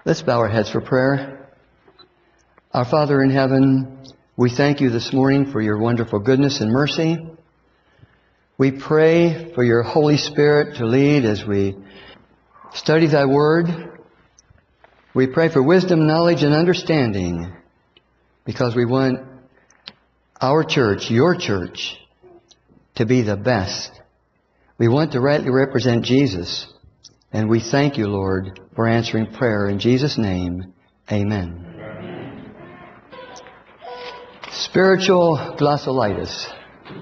Let's bow our heads for prayer. Our Father in heaven, we thank you this morning for your wonderful goodness and mercy. We pray for your Holy Spirit to lead as we study thy word. We pray for wisdom, knowledge, and understanding because we want our church, your church, to be the best. We want to rightly represent Jesus. And we thank you, Lord, for answering prayer. In Jesus' name, amen. Spiritual glossolitis.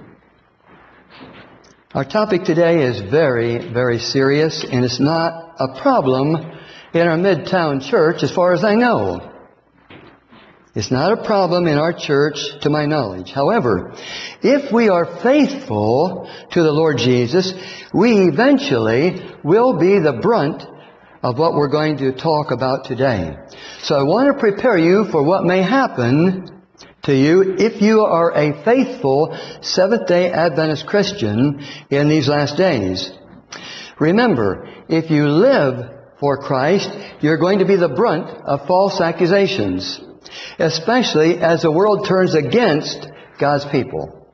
Our topic today is very, very serious, and it's not a problem in our Midtown church as far as I know. It's not a problem in our church to my knowledge. However, if we are faithful to the Lord Jesus, we eventually will be the brunt of what we're going to talk about today. So I want to prepare you for what may happen to you if you are a faithful Seventh-day Adventist Christian in these last days. Remember, if you live for Christ, you're going to be the brunt of false accusations, especially as the world turns against God's people.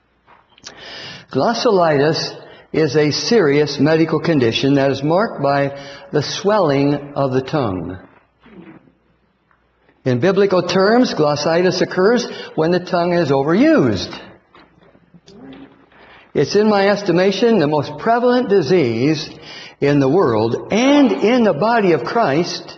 Glossolitis is a serious medical condition that is marked by the swelling of the tongue. In biblical terms, glossitis occurs when the tongue is overused. It's, in my estimation, the most prevalent disease in the world and in the body of Christ,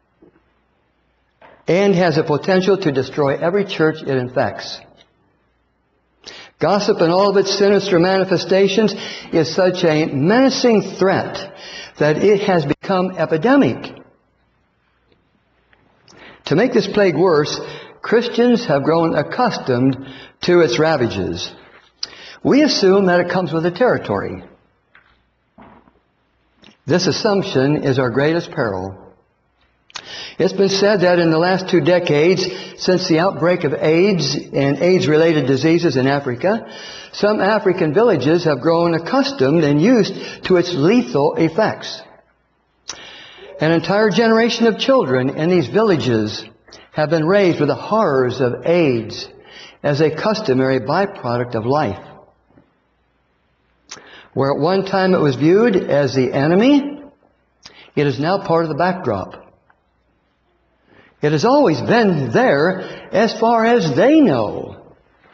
and has a potential to destroy every church it infects. Gossip and all of its sinister manifestations is such a menacing threat that it has become epidemic. To make this plague worse, Christians have grown accustomed to its ravages. We assume that it comes with the territory. This assumption is our greatest peril. It's been said that in the last 2 decades, since the outbreak of AIDS and AIDS-related diseases in Africa, some African villages have grown accustomed and used to its lethal effects. An entire generation of children in these villages have been raised with the horrors of AIDS as a customary byproduct of life. Where at one time it was viewed as the enemy, it is now part of the backdrop. It has always been there as far as they know.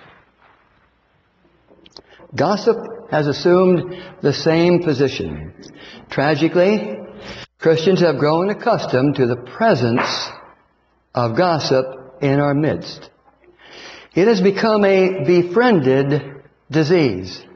Gossip has assumed the same position. Tragically, Christians have grown accustomed to the presence of gossip in our midst. It has become a befriended disease.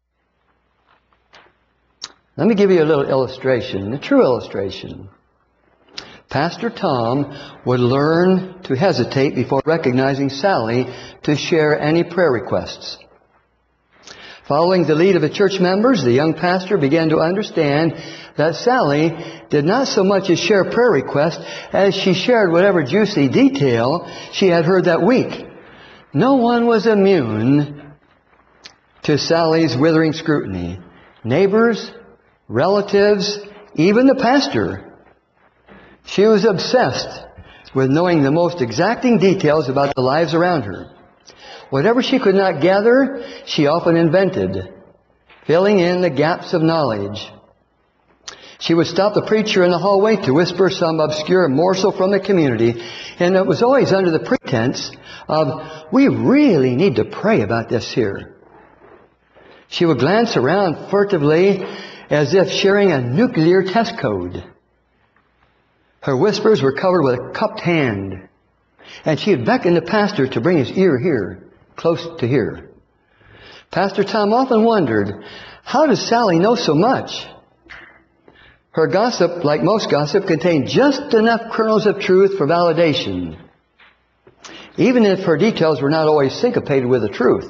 Let me give you a little illustration, a true illustration. Pastor Tom would learn to hesitate before recognizing Sally to share any prayer requests. Following the lead of the church members, the young pastor began to understand that Sally did not so much as share prayer requests as she shared whatever juicy detail she had heard that week. No one was immune to Sally's withering scrutiny. Neighbors, relatives, even the pastor. She was obsessed with knowing the most exacting details about the lives around her. Whatever she could not gather, she often invented, filling in the gaps of knowledge. She would stop the preacher in the hallway to whisper some obscure morsel from the community, and it was always under the pretense of, we really need to pray about this here. She would glance around furtively as if sharing a nuclear test code. Her whispers were covered with a cupped hand, and she had beckoned the pastor to bring his ear here, close to here. Pastor Tom often wondered, how does Sally know so much? Her gossip, like most gossip, contained just enough kernels of truth for validation, even if her details were not always syncopated with the truth.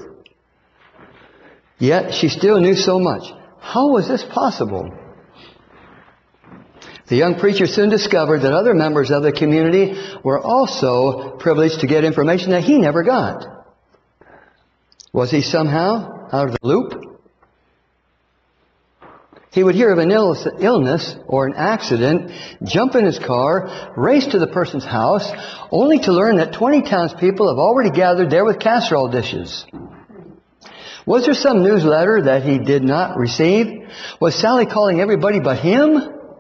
Yet she still knew so much. How was this possible? The young preacher soon discovered that other members of the community were also privileged to get information that he never got. Was he somehow out of the loop? He would hear of an illness or an accident, jump in his car, race to the person's house, only to learn that 20 townspeople have already gathered there with casserole dishes. Was there some newsletter that he did not receive? Was Sally calling everybody but him?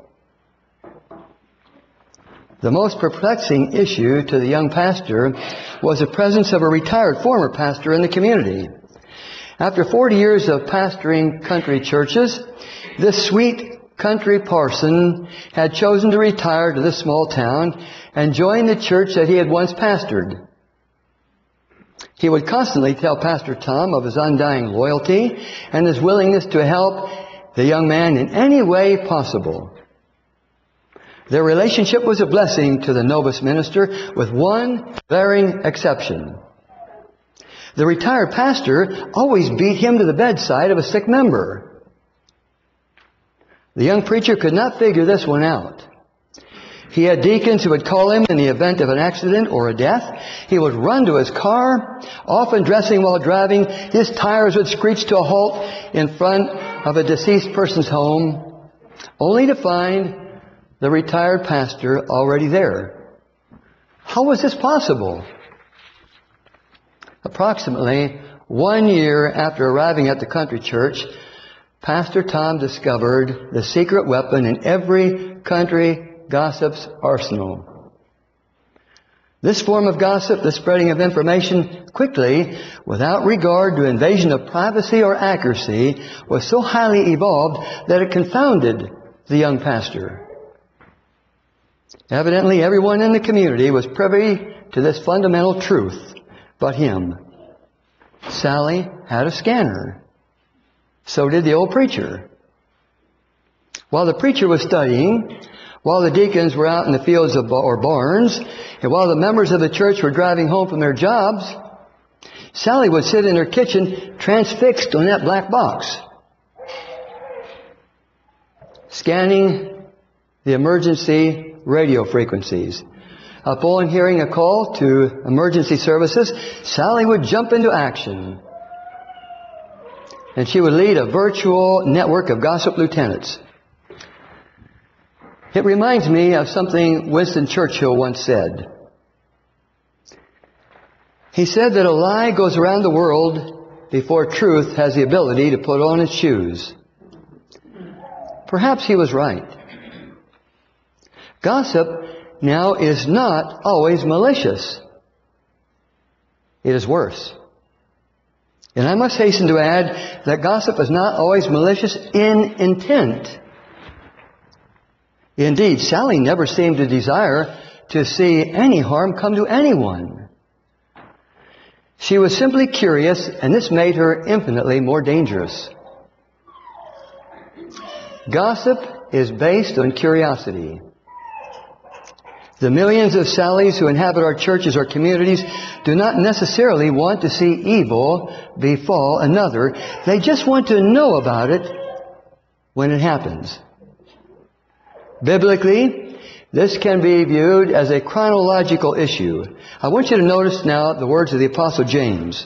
The most perplexing issue to the young pastor was the presence of a retired former pastor in the community. After 40 years of pastoring country churches, this sweet country parson had chosen to retire to this small town and join the church that he had once pastored. He would constantly tell Pastor Tom of his undying loyalty and his willingness to help the young man in any way possible. Their relationship was a blessing to the novice minister, with one glaring exception. The retired pastor always beat him to the bedside of a sick member. The young preacher could not figure this one out. He had deacons who would call him in the event of an accident or a death. He would run to his car, often dressing while driving. His tires would screech to a halt in front of a deceased person's home, only to find the retired pastor already there. How was this possible? Approximately 1 year after arriving at the country church, Pastor Tom discovered the secret weapon in every country gossip's arsenal. This form of gossip, the spreading of information quickly, without regard to invasion of privacy or accuracy, was so highly evolved that it confounded the young pastor. Evidently, everyone in the community was privy to this fundamental truth but him. Sally had a scanner. So did the old preacher. While the preacher was studying, while the deacons were out in the fields or barns, and while the members of the church were driving home from their jobs, Sally would sit in her kitchen transfixed on that black box, scanning the emergency radio frequencies. Upon hearing a call to emergency services, Sally would jump into action. And she would lead a virtual network of gossip lieutenants. It reminds me of something Winston Churchill once said. He said that a lie goes around the world before truth has the ability to put on its shoes. Perhaps he was right. Gossip now is not always malicious. It is worse. And I must hasten to add that gossip is not always malicious in intent. Indeed, Sally never seemed to desire to see any harm come to anyone. She was simply curious, and this made her infinitely more dangerous. Gossip is based on curiosity. The millions of Sallys who inhabit our churches or communities do not necessarily want to see evil befall another. They just want to know about it when it happens. Biblically, this can be viewed as a chronological issue. I want you to notice now the words of the Apostle James.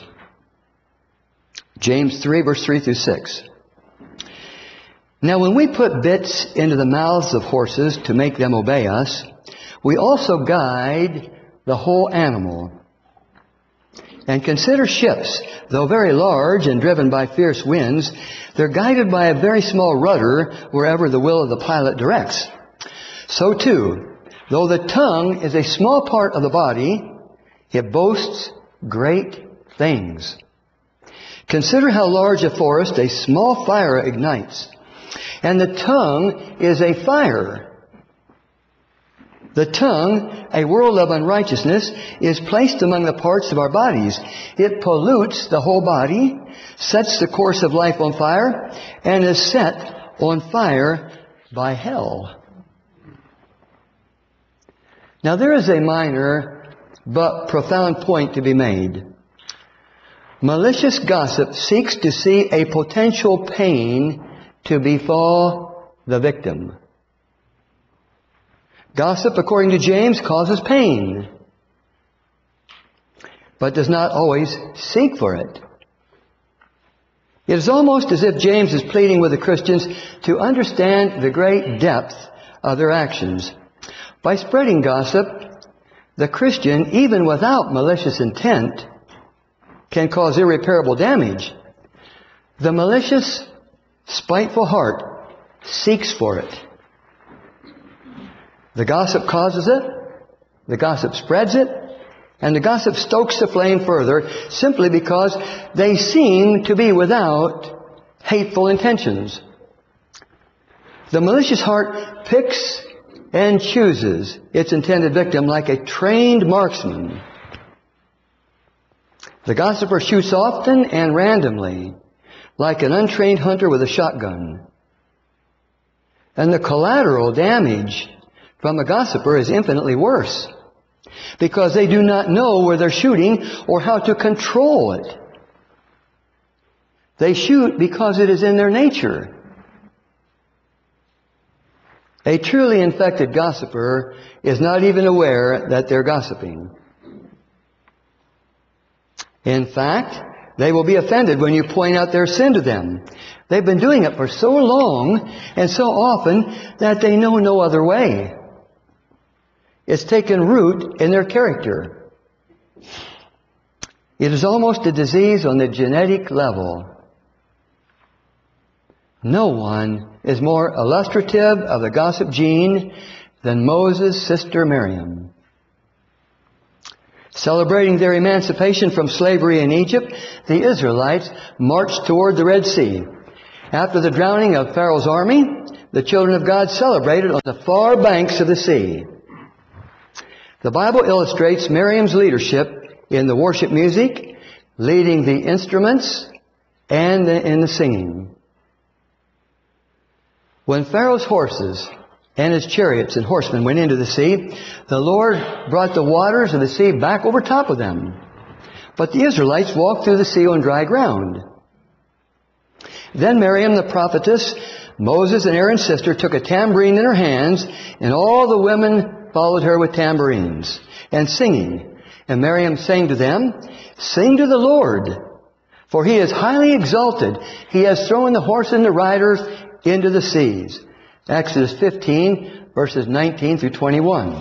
James 3, verse 3 through 6. Now when we put bits into the mouths of horses to make them obey us, we also guide the whole animal. And consider ships, though very large and driven by fierce winds, they're guided by a very small rudder wherever the will of the pilot directs. So too, though the tongue is a small part of the body, it boasts great things. Consider how large a forest a small fire ignites. And the tongue is a fire. The tongue, a world of unrighteousness, is placed among the parts of our bodies. It pollutes the whole body, sets the course of life on fire, and is set on fire by hell. Now there is a minor but profound point to be made. Malicious gossip seeks to see a potential pain to befall the victim. Gossip, according to James, causes pain, but does not always seek for it. It is almost as if James is pleading with the Christians to understand the great depth of their actions. By spreading gossip, the Christian, even without malicious intent, can cause irreparable damage. The malicious, spiteful heart seeks for it. The gossip causes it, the gossip spreads it, and the gossip stokes the flame further simply because they seem to be without hateful intentions. The malicious heart picks and chooses its intended victim like a trained marksman. The gossiper shoots often and randomly, like an untrained hunter with a shotgun. And the collateral damage from a gossiper is infinitely worse, because they do not know where they're shooting or how to control it. They shoot because it is in their nature. A truly infected gossiper is not even aware that they're gossiping. In fact, they will be offended when you point out their sin to them. They've been doing it for so long and so often that they know no other way. It's taken root in their character. It is almost a disease on the genetic level. No one is more illustrative of the gossip gene than Moses' sister Miriam. Celebrating their emancipation from slavery in Egypt, the Israelites marched toward the Red Sea. After the drowning of Pharaoh's army, the children of God celebrated on the far banks of the sea. The Bible illustrates Miriam's leadership in the worship music, leading the instruments, and in the singing. When Pharaoh's horses and his chariots and horsemen went into the sea, the Lord brought the waters of the sea back over top of them. But the Israelites walked through the sea on dry ground. Then Miriam the prophetess, Moses and Aaron's sister, took a tambourine in her hands, and all the women followed her with tambourines and singing. And Miriam sang to them, "Sing to the Lord, for He is highly exalted. He has thrown the horse and the riders into the seas." Exodus 15, verses 19 through 21.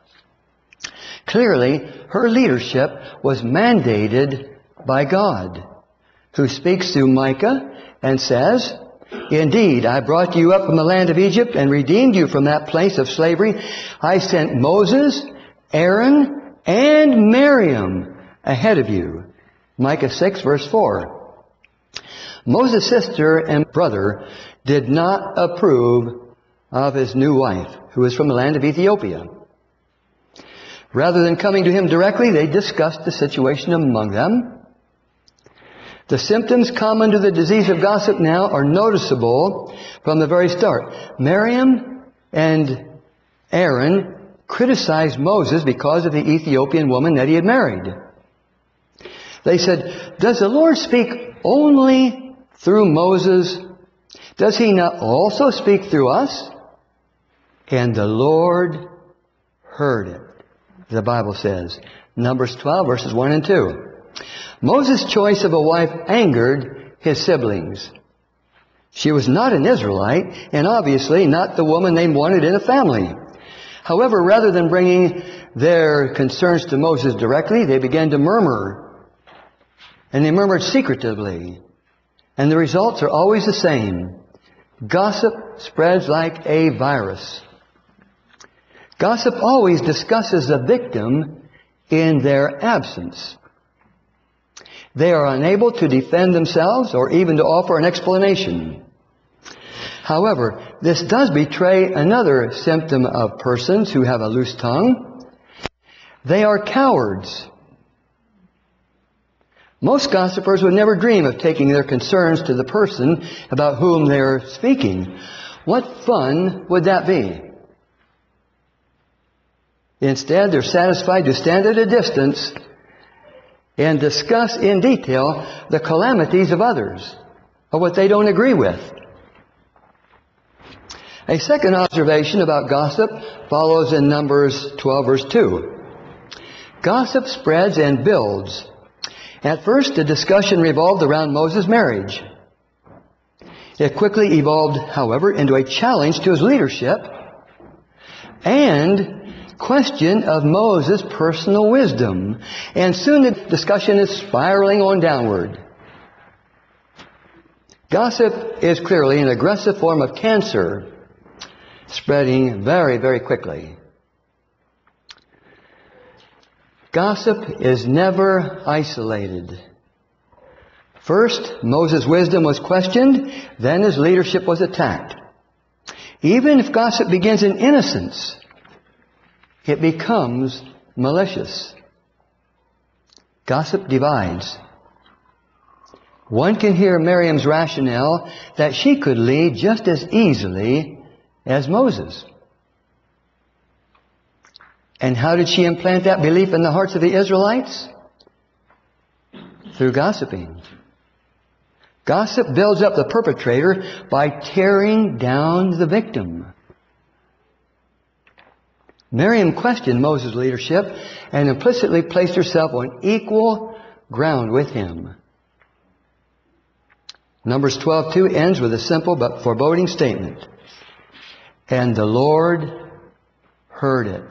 Clearly, her leadership was mandated by God, who speaks through Micah and says, "Indeed, I brought you up from the land of Egypt and redeemed you from that place of slavery. I sent Moses, Aaron, and Miriam ahead of you." Micah 6, verse 4. Moses' sister and brother did not approve of his new wife, who was from the land of Ethiopia. Rather than coming to him directly, they discussed the situation among them. The symptoms common to the disease of gossip now are noticeable from the very start. Miriam and Aaron criticized Moses because of the Ethiopian woman that he had married. They said, "Does the Lord speak only through Moses? Does He not also speak through us?" And the Lord heard it, the Bible says. Numbers 12, verses 1 and 2. Moses' choice of a wife angered his siblings. She was not an Israelite, and obviously not the woman they wanted in a family. However, rather than bringing their concerns to Moses directly, they began to murmur. And they murmured secretively. And the results are always the same. Gossip spreads like a virus. Gossip always discusses the victim in their absence. They are unable to defend themselves or even to offer an explanation. However, this does betray another symptom of persons who have a loose tongue. They are cowards. Most gossipers would never dream of taking their concerns to the person about whom they are speaking. What fun would that be? Instead, they're satisfied to stand at a distance and discuss in detail the calamities of others, or what they don't agree with. A second observation about gossip follows in Numbers 12, verse 2. Gossip spreads and builds. At first, the discussion revolved around Moses' marriage. It quickly evolved, however, into a challenge to his leadership and question of Moses' personal wisdom. And soon the discussion is spiraling on downward. Gossip is clearly an aggressive form of cancer, spreading very, very quickly. Gossip is never isolated. First, Moses' wisdom was questioned, then his leadership was attacked. Even if gossip begins in innocence, it becomes malicious. Gossip divides. One can hear Miriam's rationale that she could lead just as easily as Moses. And how did she implant that belief in the hearts of the Israelites? Through gossiping. Gossip builds up the perpetrator by tearing down the victim. Miriam questioned Moses' leadership and implicitly placed herself on equal ground with him. Numbers 12:2 ends with a simple but foreboding statement. And the Lord heard it.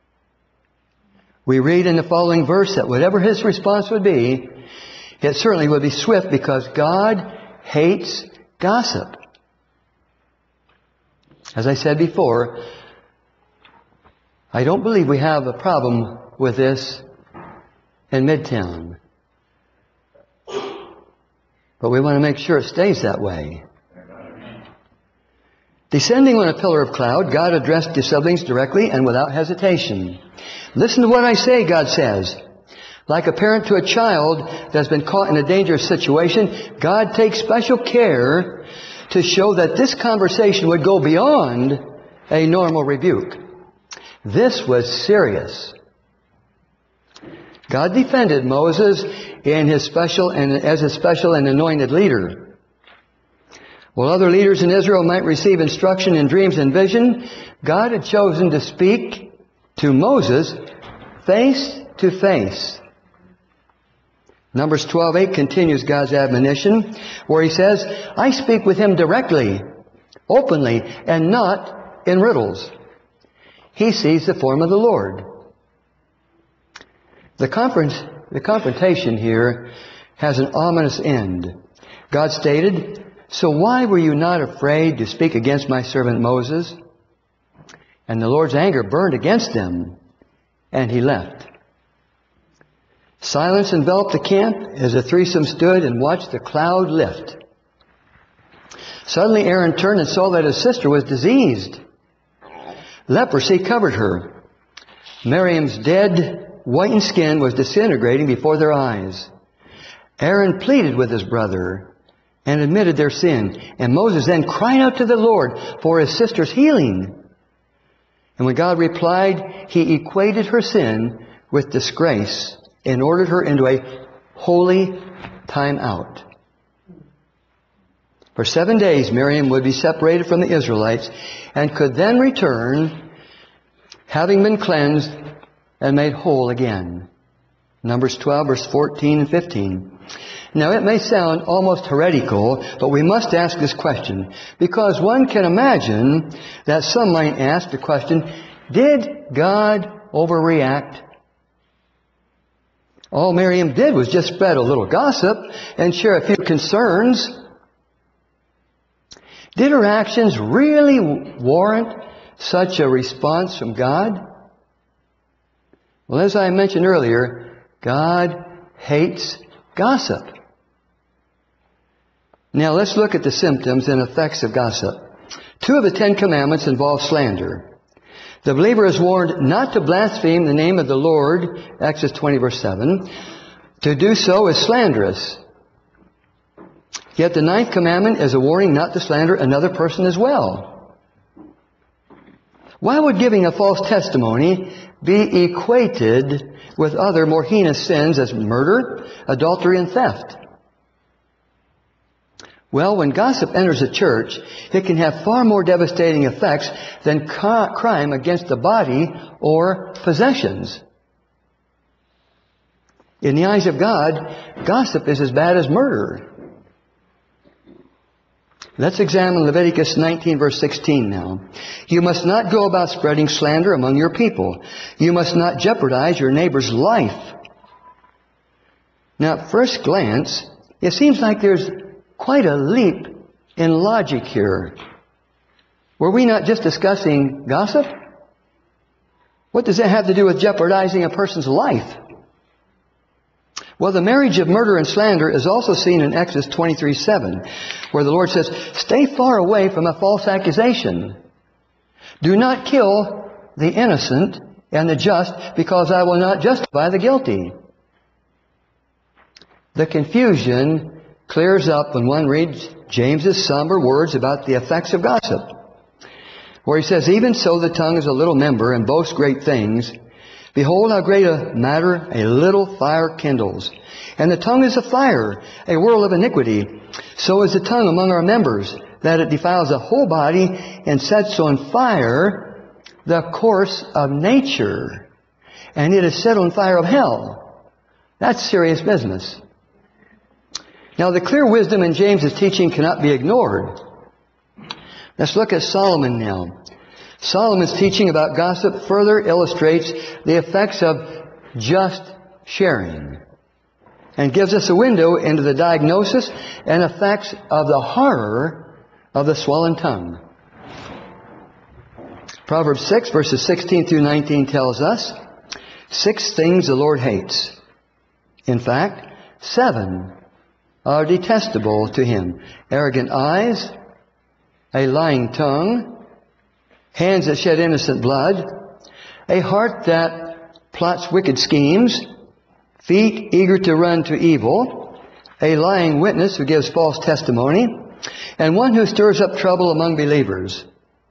We read in the following verse that whatever his response would be, it certainly would be swift, because God hates gossip. As I said before, I don't believe we have a problem with this in Midtown. But we want to make sure it stays that way. Descending on a pillar of cloud, God addressed his siblings directly and without hesitation. Listen to what I say, God says. Like a parent to a child that's been caught in a dangerous situation, God takes special care to show that this conversation would go beyond a normal rebuke. This was serious. God defended Moses as his special and anointed leader. While other leaders in Israel might receive instruction in dreams and vision, God had chosen to speak to Moses face to face. Numbers 12:8 continues God's admonition, where he says, I speak with him directly, openly, and not in riddles. He sees the form of the Lord. The confrontation here has an ominous end. God stated, so why were you not afraid to speak against my servant Moses? And the Lord's anger burned against them, and he left. Silence enveloped the camp as the threesome stood and watched the cloud lift. Suddenly Aaron turned and saw that his sister was diseased. Leprosy covered her. Miriam's dead, whitened skin was disintegrating before their eyes. Aaron pleaded with his brother and admitted their sin. And Moses then cried out to the Lord for his sister's healing. And when God replied, he equated her sin with disgrace and ordered her into a holy time out. For 7 days, Miriam would be separated from the Israelites and could then return, having been cleansed and made whole again. Numbers 12, verse 14 and 15. Now, it may sound almost heretical, but we must ask this question, because one can imagine that some might ask the question, did God overreact? All Miriam did was just spread a little gossip and share a few concerns. Did her actions really warrant such a response from God? Well, as I mentioned earlier, God hates gossip. Now let's look at the symptoms and effects of gossip. 2 of the 10 commandments involve slander. The believer is warned not to blaspheme the name of the Lord, Exodus 20, verse 7. To do so is slanderous. Yet the 9th commandment is a warning not to slander another person as well. Why would giving a false testimony be equated with other more heinous sins as murder, adultery, and theft? Well, when gossip enters a church, it can have far more devastating effects than crime against the body or possessions. In the eyes of God, gossip is as bad as murder. Let's examine Leviticus 19 verse 16 now. You must not go about spreading slander among your people. You must not jeopardize your neighbor's life. Now, at first glance, it seems like there's quite a leap in logic here. Were we not just discussing gossip? What does that have to do with jeopardizing a person's life? Well, the marriage of murder and slander is also seen in Exodus 23:7, where the Lord says, stay far away from a false accusation. Do not kill the innocent and the just, because I will not justify the guilty. The confusion clears up when one reads James's somber words about the effects of gossip, where he says, even so the tongue is a little member and boasts great things. Behold how great a matter a little fire kindles. And the tongue is a fire, a whirl of iniquity. So is the tongue among our members, that it defiles the whole body and sets on fire the course of nature. And it is set on fire of hell. That's serious business. Now, the clear wisdom in James's teaching cannot be ignored. Let's look at Solomon now. Solomon's teaching about gossip further illustrates the effects of just sharing and gives us a window into the diagnosis and effects of the horror of the swollen tongue. Proverbs 6 verses 16 through 19 tells us 6 things the Lord hates. In fact, 7 are detestable to Him. Arrogant eyes, a lying tongue, hands that shed innocent blood, a heart that plots wicked schemes, feet eager to run to evil, a lying witness who gives false testimony, and one who stirs up trouble among believers.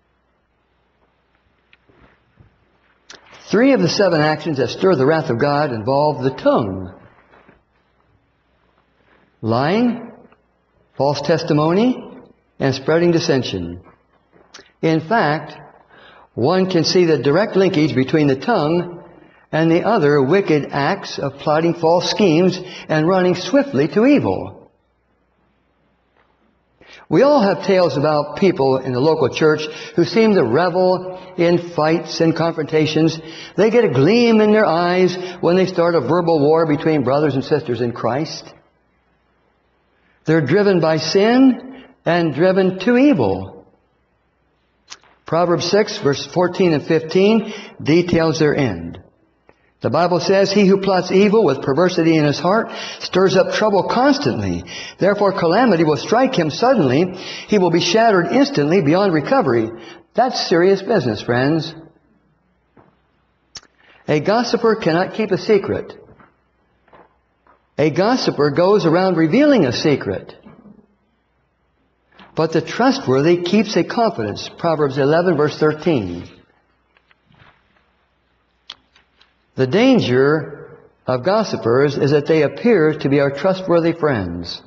3 of the 7 actions that stir the wrath of God involve the tongue. Lying, false testimony, and spreading dissension. In fact, one can see the direct linkage between the tongue and the other wicked acts of plotting false schemes and running swiftly to evil. We all have tales about people in the local church who seem to revel in fights and confrontations. They get a gleam in their eyes when they start a verbal war between brothers and sisters in Christ. They're driven by sin and driven to evil. Proverbs 6, verse 14 and 15 details their end. The Bible says, he who plots evil with perversity in his heart stirs up trouble constantly. Therefore calamity will strike him suddenly. He will be shattered instantly beyond recovery. That's serious business, friends. A gossiper cannot keep a secret. A gossiper goes around revealing a secret. But the trustworthy keeps a confidence. Proverbs 11, verse 13. The danger of gossipers is that they appear to be our trustworthy friends.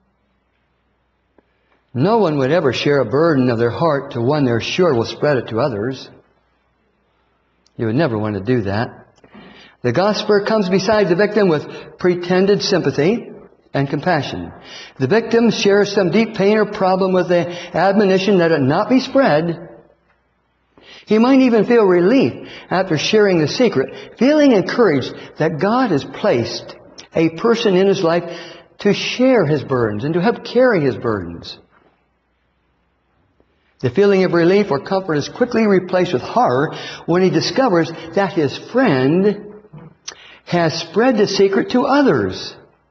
No one would ever share a burden of their heart to one they're sure will spread it to others. You would never want to do that. The gossiper comes beside the victim with pretended sympathy and compassion. The victim shares some deep pain or problem with the admonition that it not be spread. He might even feel relief after sharing the secret, feeling encouraged that God has placed a person in his life to share his burdens and to help carry his burdens. The feeling of relief or comfort is quickly replaced with horror when he discovers that his friend has spread the secret to others.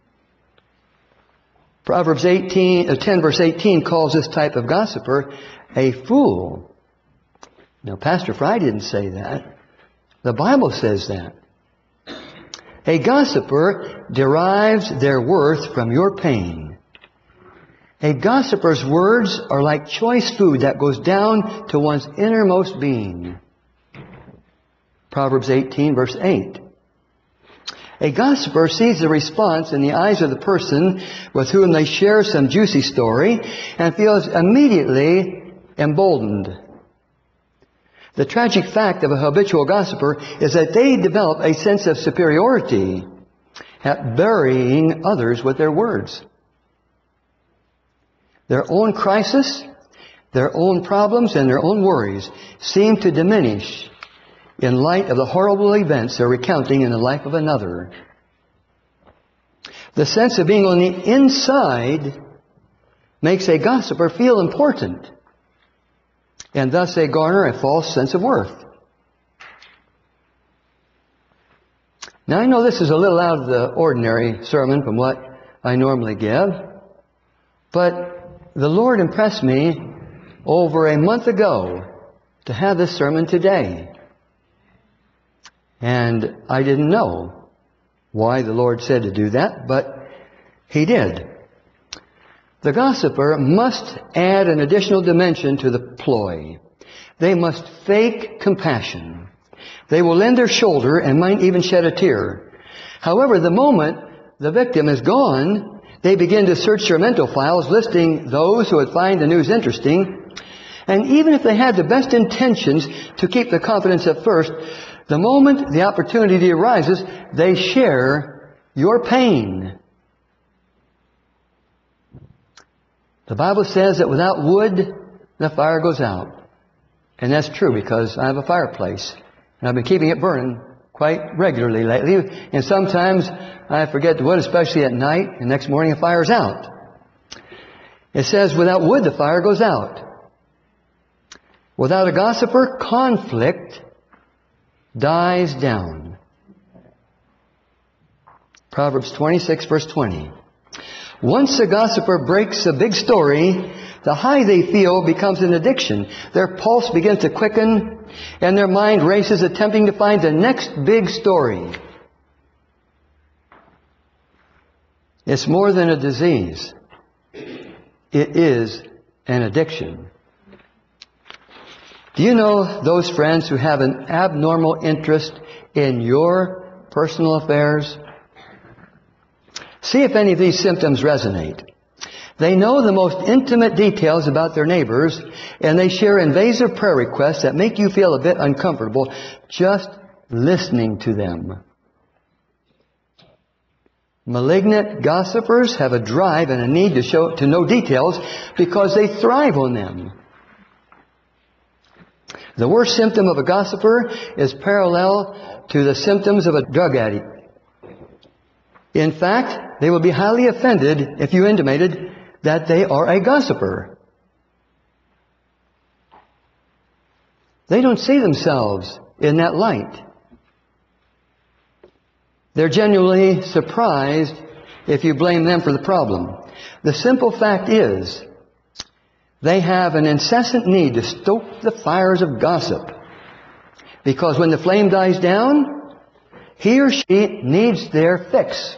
Proverbs 10 verse 18 calls this type of gossiper a fool. Now, Pastor Fry didn't say that. The Bible says that. A gossiper derives their worth from your pain. A gossiper's words are like choice food that goes down to one's innermost being. Proverbs 18, verse 8. A gossiper sees the response in the eyes of the person with whom they share some juicy story and feels immediately emboldened. The tragic fact of a habitual gossiper is that they develop a sense of superiority at burying others with their words. Their own crisis, their own problems, and their own worries seem to diminish in light of the horrible events they're recounting in the life of another. The sense of being on the inside makes a gossiper feel important, and thus they garner a false sense of worth. Now, I know this is a little out of the ordinary sermon from what I normally give, but the Lord impressed me over a month ago to have this sermon today. And I didn't know why the Lord said to do that, but He did. The gossiper must add an additional dimension to the ploy. They must fake compassion. They will lend their shoulder and might even shed a tear. However, the moment the victim is gone, they begin to search their mental files, listing those who would find the news interesting. And even if they had the best intentions to keep the confidence at first, the moment the opportunity arises, they share your pain. The Bible says that without wood, the fire goes out. And that's true because I have a fireplace. And I've been keeping it burning quite regularly lately. And sometimes I forget the wood, especially at night. And next morning the fire's out. It says without wood, the fire goes out. Without a gossiper, conflict dies down. Proverbs 26, verse 20. Once a gossiper breaks a big story, the high they feel becomes an addiction. Their pulse begins to quicken, and their mind races attempting to find the next big story. It's more than a disease. It is an addiction. Do you know those friends who have an abnormal interest in your personal affairs? See if any of these symptoms resonate. They know the most intimate details about their neighbors, and they share invasive prayer requests that make you feel a bit uncomfortable just listening to them. Malignant gossipers have a drive and a need to know details because they thrive on them. The worst symptom of a gossiper is parallel to the symptoms of a drug addict. In fact, they will be highly offended if you intimated that they are a gossiper. They don't see themselves in that light. They're genuinely surprised if you blame them for the problem. The simple fact is, they have an incessant need to stoke the fires of gossip. Because when the flame dies down, he or she needs their fix.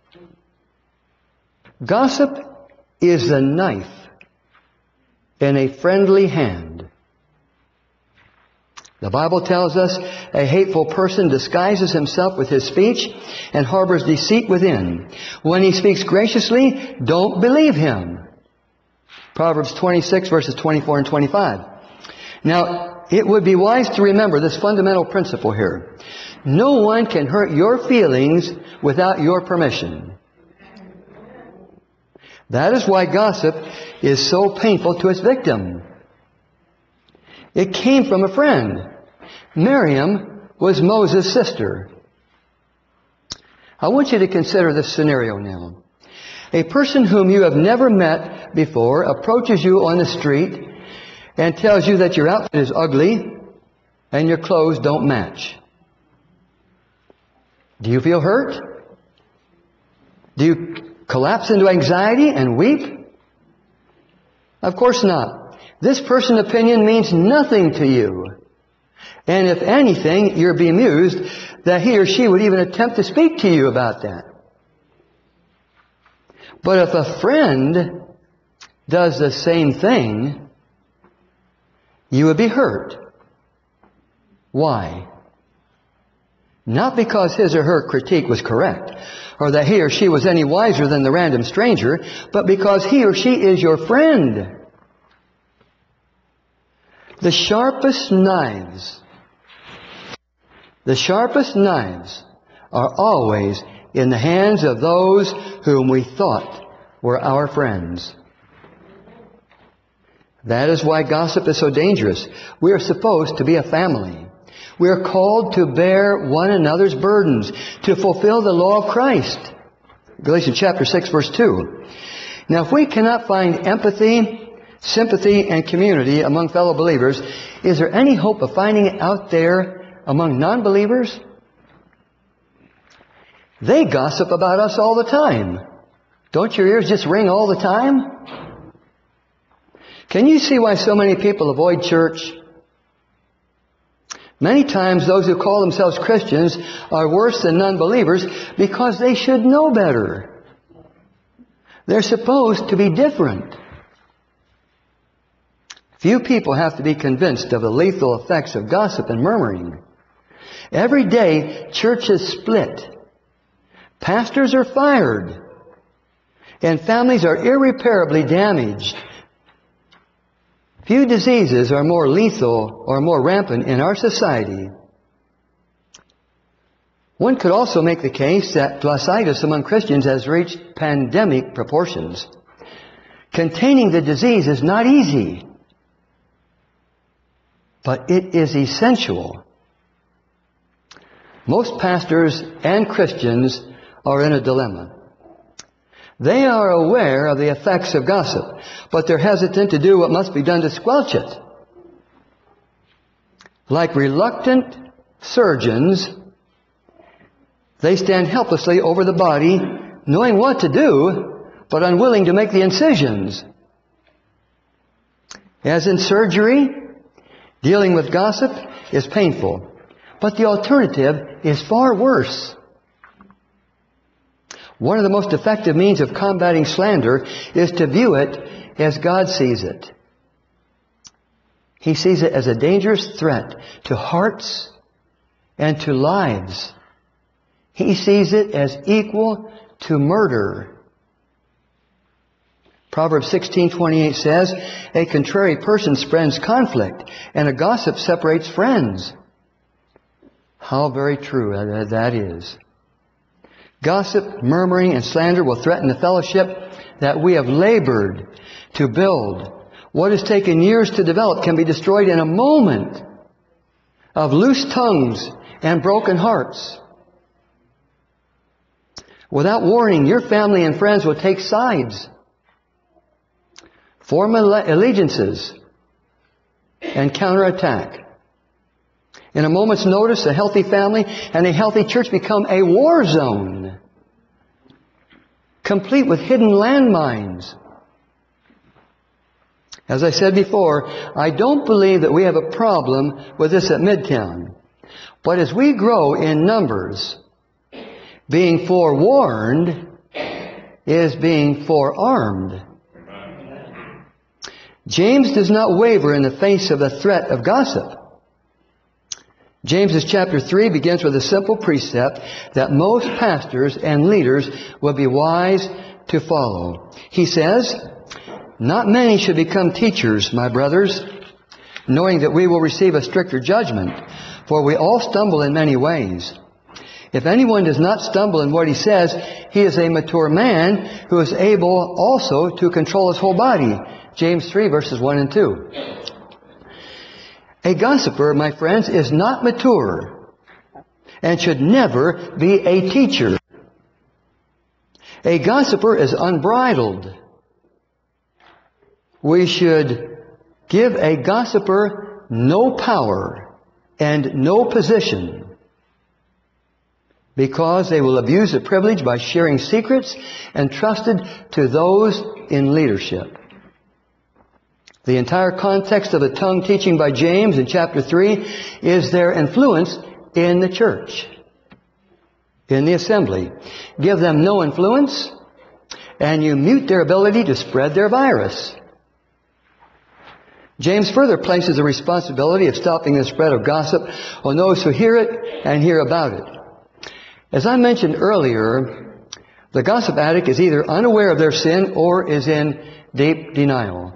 Gossip is a knife in a friendly hand. The Bible tells us a hateful person disguises himself with his speech and harbors deceit within. When he speaks graciously, don't believe him. Proverbs 26 verses 24 and 25. Now, it would be wise to remember this fundamental principle here. No one can hurt your feelings without your permission. That is why gossip is so painful to its victim. It came from a friend. Miriam was Moses' sister. I want you to consider this scenario now. A person whom you have never met before approaches you on the street and tells you that your outfit is ugly and your clothes don't match. Do you feel hurt? Do you collapse into anxiety and weep? Of course not. This person's opinion means nothing to you. And if anything, you're bemused that he or she would even attempt to speak to you about that. But if a friend does the same thing, you would be hurt. Why? Not because his or her critique was correct, or that he or she was any wiser than the random stranger, but because he or she is your friend. The sharpest knives are always in the hands of those whom we thought were our friends. That is why gossip is so dangerous. We are supposed to be a family. We are called to bear one another's burdens, to fulfill the law of Christ. Galatians chapter 6, verse 2. Now, if we cannot find empathy, sympathy, and community among fellow believers, is there any hope of finding it out there among non-believers? They gossip about us all the time. Don't your ears just ring all the time? Can you see why so many people avoid church? Many times those who call themselves Christians are worse than non-believers because they should know better. They're supposed to be different. Few people have to be convinced of the lethal effects of gossip and murmuring. Every day, churches split. Pastors are fired. And families are irreparably damaged. Few diseases are more lethal or more rampant in our society. One could also make the case that glossitis among Christians has reached pandemic proportions. Containing the disease is not easy, but it is essential. Most pastors and Christians are in a dilemma. They are aware of the effects of gossip, but they're hesitant to do what must be done to squelch it. Like reluctant surgeons, they stand helplessly over the body, knowing what to do, but unwilling to make the incisions. As in surgery, dealing with gossip is painful, but the alternative is far worse. One of the most effective means of combating slander is to view it as God sees it. He sees it as a dangerous threat to hearts and to lives. He sees it as equal to murder. Proverbs 16:28 says, "A contrary person spreads conflict, and a gossip separates friends." How very true that is. Gossip, murmuring, and slander will threaten the fellowship that we have labored to build. What has taken years to develop can be destroyed in a moment of loose tongues and broken hearts. Without warning, your family and friends will take sides, form allegiances, and counterattack. In a moment's notice, a healthy family and a healthy church become a war zone, complete with hidden landmines. As I said before, I don't believe that we have a problem with this at Midtown. But as we grow in numbers, being forewarned is being forearmed. James does not waver in the face of the threat of gossip. James chapter 3 begins with a simple precept that most pastors and leaders will be wise to follow. He says, "Not many should become teachers, my brothers, knowing that we will receive a stricter judgment, for we all stumble in many ways. If anyone does not stumble in what he says, he is a mature man who is able also to control his whole body." James 3 verses 1 and 2. A gossiper, my friends, is not mature and should never be a teacher. A gossiper is unbridled. We should give a gossiper no power and no position, because they will abuse the privilege by sharing secrets entrusted to those in leadership. The entire context of the tongue teaching by James in chapter 3 is their influence in the church, in the assembly. Give them no influence, and you mute their ability to spread their virus. James further places the responsibility of stopping the spread of gossip on those who hear it and hear about it. As I mentioned earlier, the gossip addict is either unaware of their sin or is in deep denial.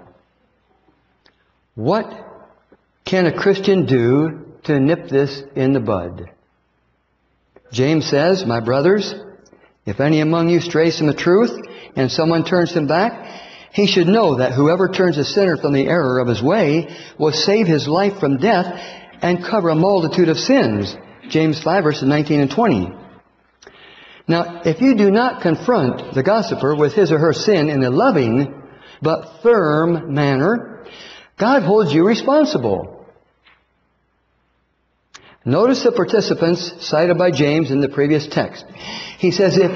What can a Christian do to nip this in the bud? James says, "My brothers, if any among you strays from the truth and someone turns him back, He should know that whoever turns a sinner from the error of his way will save his life from death and cover a multitude of sins. James 5, verses 19 and 20. Now, if you do not confront the gossiper with his or her sin in a loving but firm manner, God holds you responsible. Notice the participants cited by James in the previous text. He says, if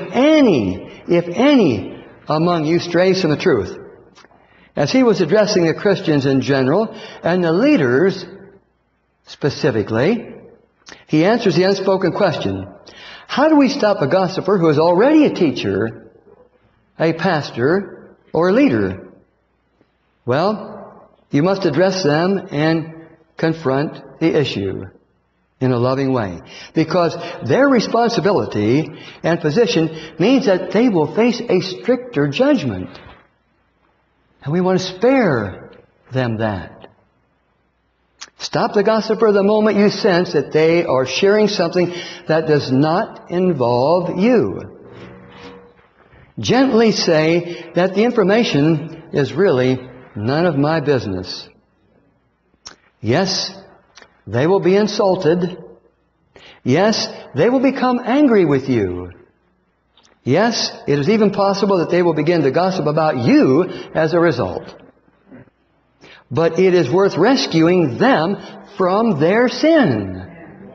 any among you strays from the truth. As he was addressing the Christians in general and the leaders specifically, he answers the unspoken question, how do we stop a gossiper who is already a teacher, a pastor, or a leader? Well, you must address them and confront the issue in a loving way. Because their responsibility and position means that they will face a stricter judgment. And we want to spare them that. Stop the gossiper the moment you sense that they are sharing something that does not involve you. Gently say that the information is really none of my business. Yes, they will be insulted. Yes, they will become angry with you. Yes, it is even possible that they will begin to gossip about you as a result. But it is worth rescuing them from their sin.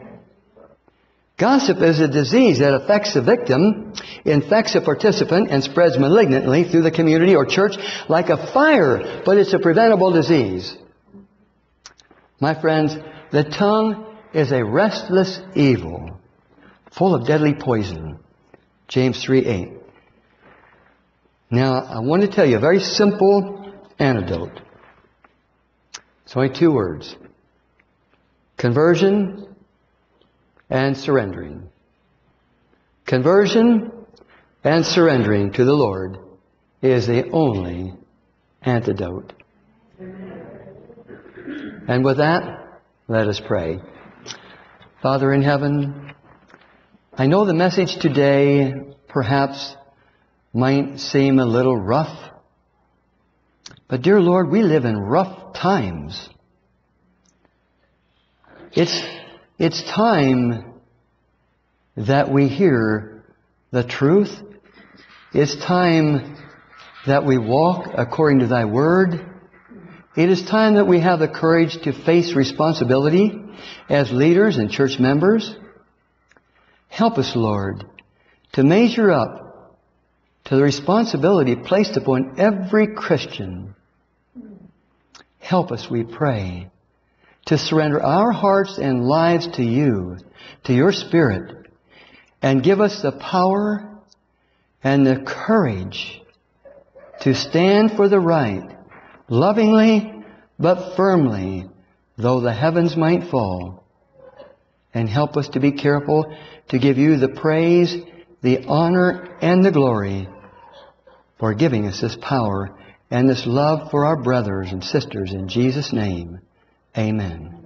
Gossip is a disease that affects the victim, infects a participant, and spreads malignantly through the community or church like a fire, but it's a preventable disease. My friends, the tongue is a restless evil, full of deadly poison. James 3:8. Now, I want to tell you a very simple antidote. It's only 2 words. Conversion and surrendering. Conversion and surrendering to the Lord is the only antidote. And with that, let us pray. Father in heaven, I know the message today perhaps might seem a little rough. But dear Lord, we live in rough times. It's time that we hear the truth. It's time that we walk according to Thy Word. It is time that we have the courage to face responsibility as leaders and church members. Help us, Lord, to measure up to the responsibility placed upon every Christian. Help us, we pray, to surrender our hearts and lives to You, to Your Spirit, and give us the power and the courage to stand for the right, lovingly but firmly, though the heavens might fall. And help us to be careful to give You the praise, the honor, and the glory for giving us this power and this love for our brothers and sisters. In Jesus' name, amen.